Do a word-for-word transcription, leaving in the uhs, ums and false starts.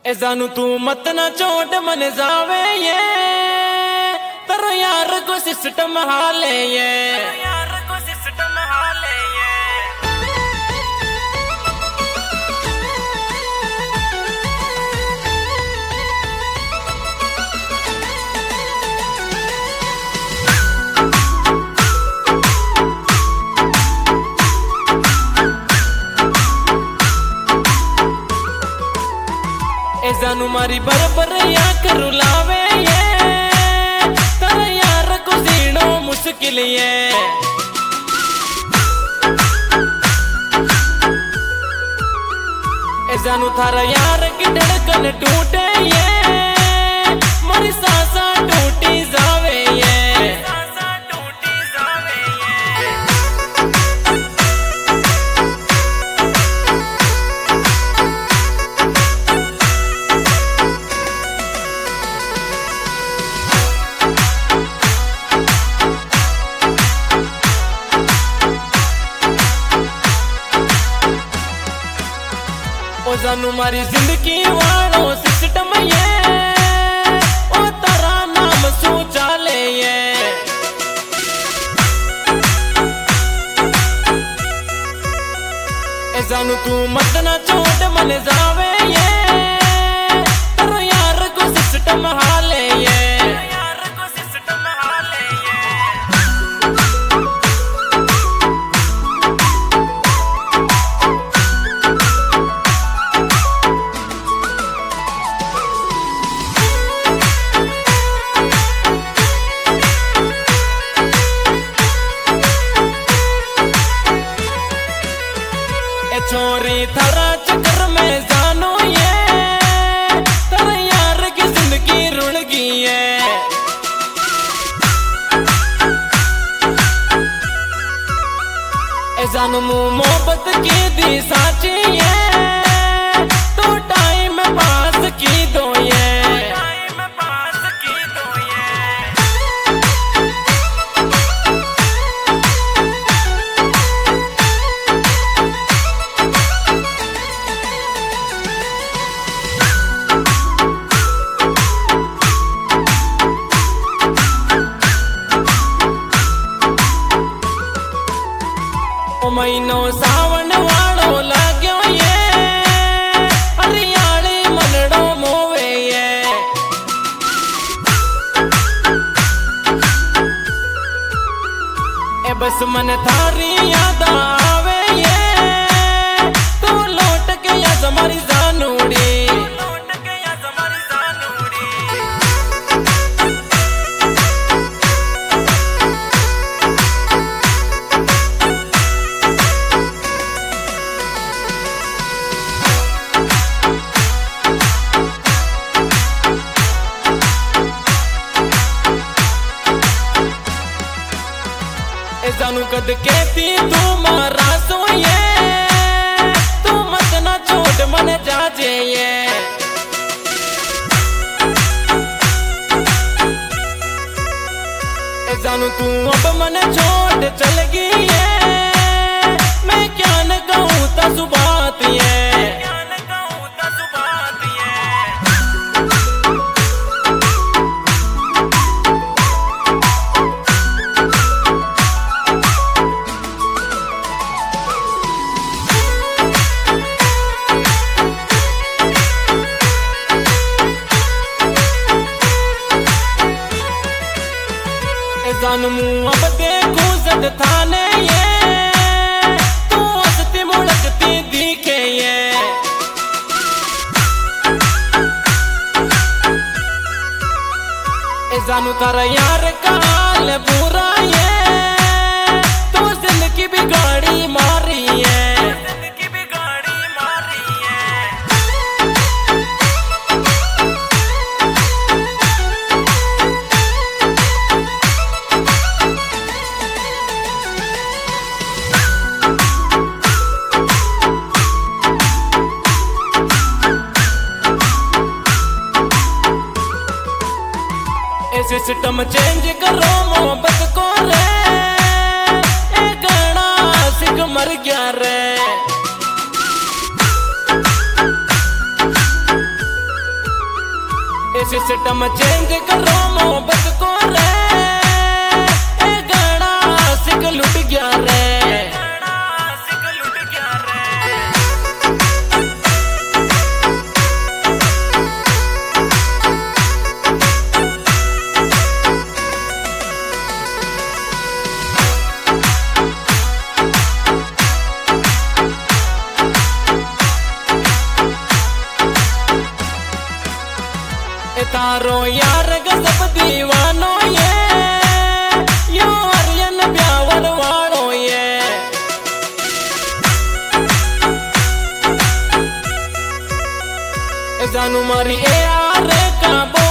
ए जानू तू मत ना चोट मन जावे ये तेरा यार को सिस्टम हाले ये यार को सिस्टम हाले ये ए जानू मारी बरबर या करुलावे ये तेरा यार को जीनो मुश्किल ये ए जानू थारा यार की धड़कन टूटे ये मारी सांसा टूटी जावे ये सांसा टूटी जावे ये ओ जानू मारी जिंदगी वालों सिस्टम ये ओ तारा नाम सू चाले ये ए जानू तू मत ना चोट मन जावे ये तेरा यार को सिस्टम हाले ये यार को सिस्टम हाले ये छोरी थारा चक्कर में जानो ये तेरा यार की जिंदगी रुड़ गई है ए जानू मोहब्बत की दी साची है तो टाइम पास की दो ये टाइम पास की दो ये ओ महीनो सावन वालो लाग्यो ये हरियाली मनड़ो मोवे ये ए बस मन थारी याद आवे ये तू लौट के या हमारी जानूड़ी लौट के या हमारी जानूड़ी जानू कद कहती तू मारा सो ये तू मत ना छोड़ मन जाजे ये जानू तू अब मन छोड़ चल गई है मैं क्या न कहूँ ता सुबात ये जानू अब देखू जद थाने ये तू हंसती मुड़कती दिखे ये ए जानू तारा यार का हाल बुरा ये तू जिंदगी भी गाड़ी मारी है सिस्टम चेंज करो मोहब्बत को रे ए गाना आशिक मर गया रे सिस्टम चेंज करो मोहब्बत को रे, ए गाना आशिक लुट गया रे। तारो यार गजब दीवानो ये, यो आर्यन ब्यावर वालो ये। जानू मारी ए यार का